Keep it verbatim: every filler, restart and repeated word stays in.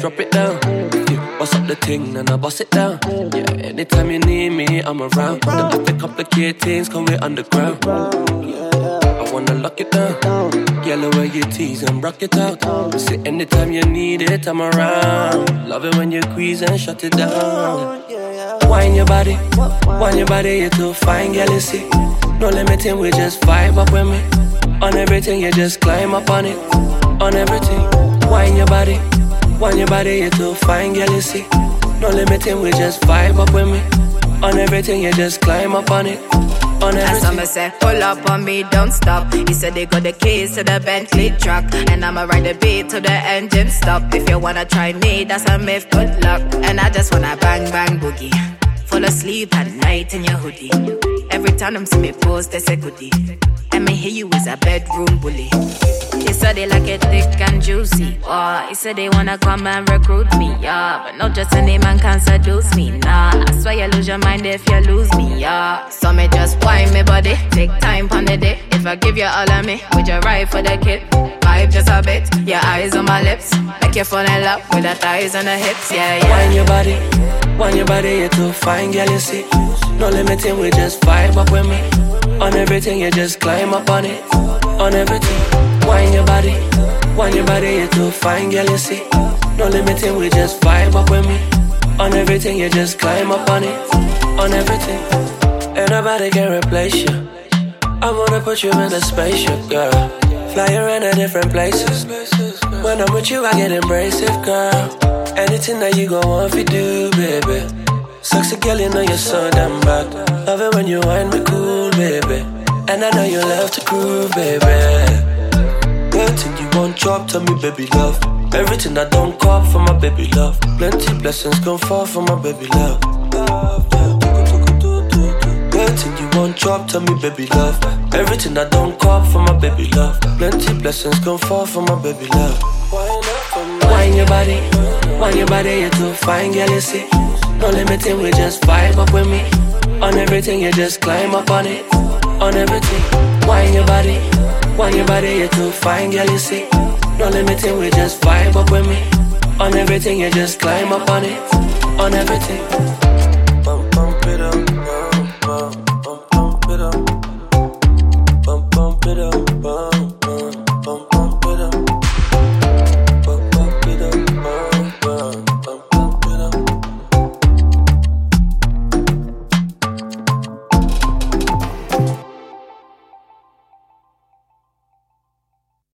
drop it down. You bust up the thing, and I bust it down. Yeah, anytime you need me, I'm around. Don't have to complicate things, cause we're underground. I wanna lock it down. Yellow where you tease and rock it out. Say anytime you need it, I'm around. Love it when you squeeze and shut it down. Wine your body, wine your body, you're too fine, girl, you see. No limiting, we just vibe up with me. On everything, you just climb up on it. On everything, wine your body, wine your body, you're too fine, girl, you see. No limiting, we just vibe up with me. On everything, you just climb up on it. On everything. As I'ma say, pull up on me, don't stop. He said they got the keys to the Bentley truck, and I'ma ride the beat to the engine stop. If you wanna try me, that's a myth, good luck. And I just wanna bang, bang, boogie. Fall asleep at night in your hoodie. Every time them see me post, they say goodie. And me hear you is a bedroom bully. He said they like it thick and juicy. Oh, he said they wanna come and recruit me, yeah. But not just any man can seduce me, nah. I swear you lose your mind if you lose me, yeah. So me just wine me body, take time on the day. If I give you all of me, would you ride for the kid? Vibe just a bit, your eyes on my lips. Make you fall in love with the thighs and the hips, yeah, yeah. Wine your body, wine your body, you're too fine, girl, you see. No limiting, we just vibe up with me. On everything, you just climb up on it. On everything, wine your body, wine your body, you're too fine, girl, you see. No limiting, we just vibe up with me. On everything, you just climb up on it. On everything, ain't nobody can replace you. I wanna put you in a spaceship, girl. Fly around to different places. When I'm with you, I get embracive, girl. Anything that you gon' want to do, baby. Sexy girl, you know you're so damn bad. Love it when you wine me cool, baby. And I know you love to groove, baby. Anything you want, drop, tell me, baby love. Everything I don't call for my baby love. Plenty blessings gon' fall for my baby love. Anything you want, drop, tell me, baby love. Everything I don't call for my baby love. Plenty blessings gon' fall for my baby love. Wine your body, wine your body, you're too fine, girl, you see. No limiting, we just vibe up with me. On everything, you just climb up on it. On everything, wine your body, wine your body, you're too fine, girl, you see. No limiting, we just vibe up with me. On everything, you just climb up on it. On everything.